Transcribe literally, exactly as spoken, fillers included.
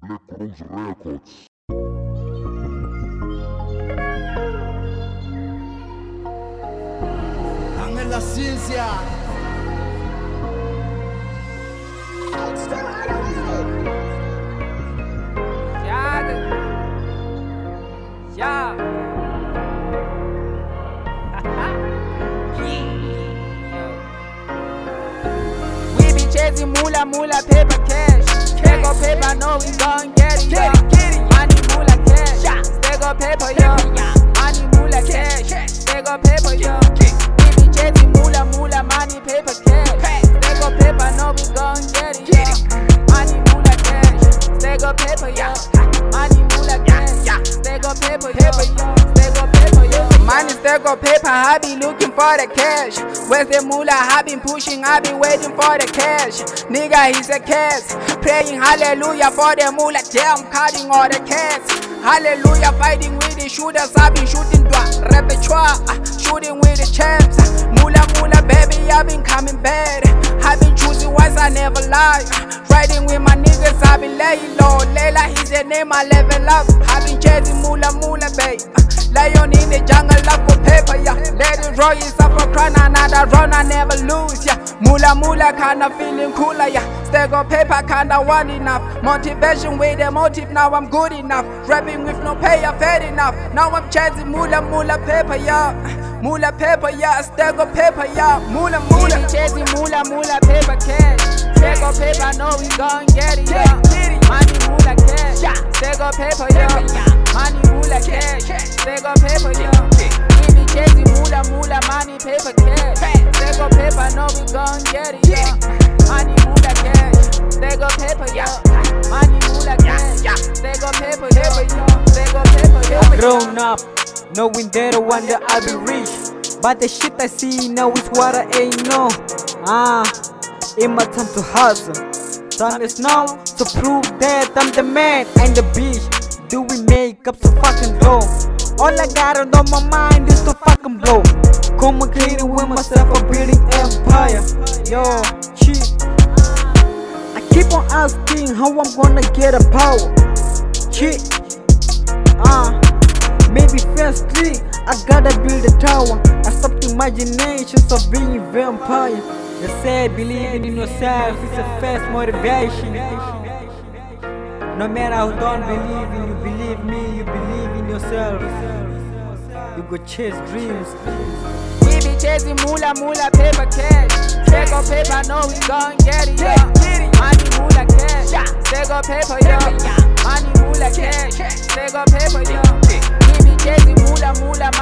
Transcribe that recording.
Black Rose Records. Angela Ciencia. Yeah. Yeah. We be chasing moolah, moolah, paper cash. Stack up paper, know we gon' get it, yeah. Money, moolah, cash. Stack up paper, yeah. Money, moolah, cash. Stack up paper, yeah. We be chasing moolah, moolah, money, paper, cash. Stack up paper, know we gon' get it, yeah. Money, moolah, cash. Stack up paper, yeah. Money, moolah, cash. Stack up paper, paper, yeah. Stack up paper, yeah. Money, stack up paper, I be looking for the cash. Where's the moolah? I been pushing, I been waiting for the cash. Nigga, he's a cat. Praying hallelujah for the moolah. Yeah, I'm cutting all the cats. Hallelujah, fighting with the shooters. I been shooting dwa repertoire, uh, shooting with the champs. Uh, moolah, moolah, baby, I been coming bad. I been choosing ones, I never lie. Uh, riding with my niggas, I been laying low. Layla, he's the name, I level up. I been chasing moolah, moolah, babe. Uh, lion in the jungle, love for paper, yeah. Let it roll, it's up for crown, another run, I never lose, yeah. Moolah, moolah, kinda feeling cooler, yeah. Stack of paper, kinda want enough. Motivation with the motive, now I'm good enough. Rapping with no pay, I fed enough. Now I'm chasing moolah, moolah, paper, yeah. Moolah, paper, yeah. Stack of paper, yeah. Moolah, moolah. We chasing moolah, moolah, paper, cash. Stack of paper, know we gon' get it, yeah. Money, moolah, cash. Stack of paper, yeah. Money, moolah, cash. Stack of paper, yeah. We be chasing moolah, moolah, money, paper, cash. Stack of paper, know we gon' get it, yeah. Money, moolah, cash. Stack of paper, yeah. Money, moolah, cash. Stack of paper, yeah. Stack of paper, yeah. Grown up, knowing that one day I'll be rich. But the shit I see now is what I ain't know. Ah, it's my time to hustle. Time is now to prove that I'm the man and the bitch. Do we make up so fucking low? All I got on my mind is to fucking blow. Communicating with myself, I'm building empire. Yo, shit. I keep on asking how I'm gonna get a power. Shit. Ah, uh, maybe firstly I gotta build a tower. I stopped imaginations of being vampire. They say believing in yourself is a fast motivation. No matter who don't believe in you, believe me, you believe in yourself. You go chase dreams. We be chasing moolah, moolah, paper, cash. Stack of paper, know we gon' get it, yeah. Money, moolah, cash. Stack of paper, yeah. Money, moolah, cash. Stack of paper, yeah. We be chasing moolah, moolah,